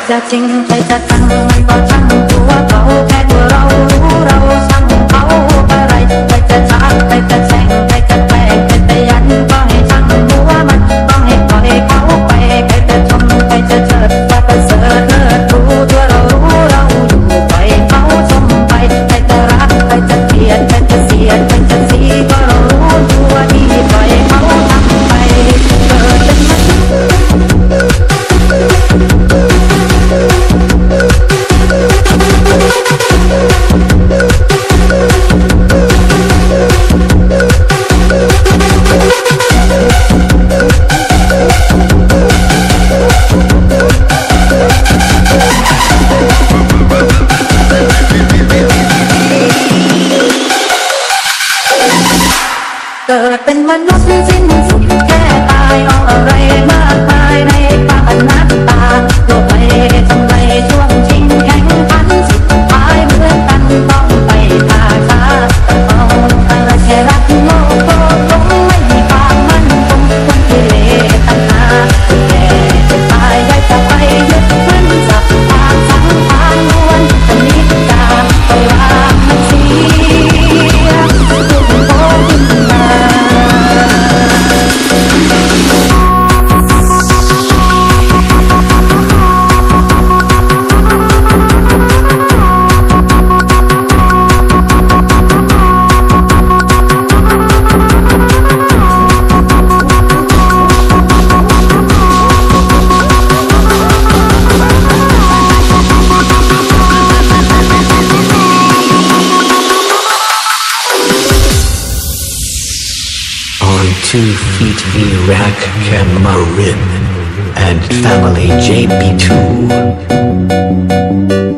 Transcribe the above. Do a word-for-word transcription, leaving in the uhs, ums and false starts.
จะจริงใครจะจังมันก็ช่างตัวเขาแค่ตัวเรารู้เราช่างเขาอะไรใครจะช้าใครจะแช่งใครจะแกล้งใครจะยันก็ให้ช่างหัวมันต้องให้ปล่อยเขาไปใครจะชมใครจะเชิดว่าประเสริฐเลิศรู้ตัวเรารู้เราอยู่ปล่อยเขาชมไปใครจะรักใครจะเกลียดใครจะเสียดใครจะสีก็เรารู้ตัวดีปล่อยเขาทำไปเกิดเป็นมนุษย์เกิดเป็นมนุษย์สิ้นสุดแค่ตายเอาอะไรมากมายในปากนัดตาโลกไปทำไรช่วงชิงแข่งขันสุดท้ายเหมือนกันต้องไปทาช้าต้องเอาอะไรแค่รักโลกโลกลงไม่มีความมั่นคงคนกิเลสตัณหาแก่จะตายไว้จะไปยึดมั่นสับทางสังขารล้วนจะนิจจาก็วางมันเสียสุดโตขึ้นมา Two feet Iraq Cameroon and family J B two.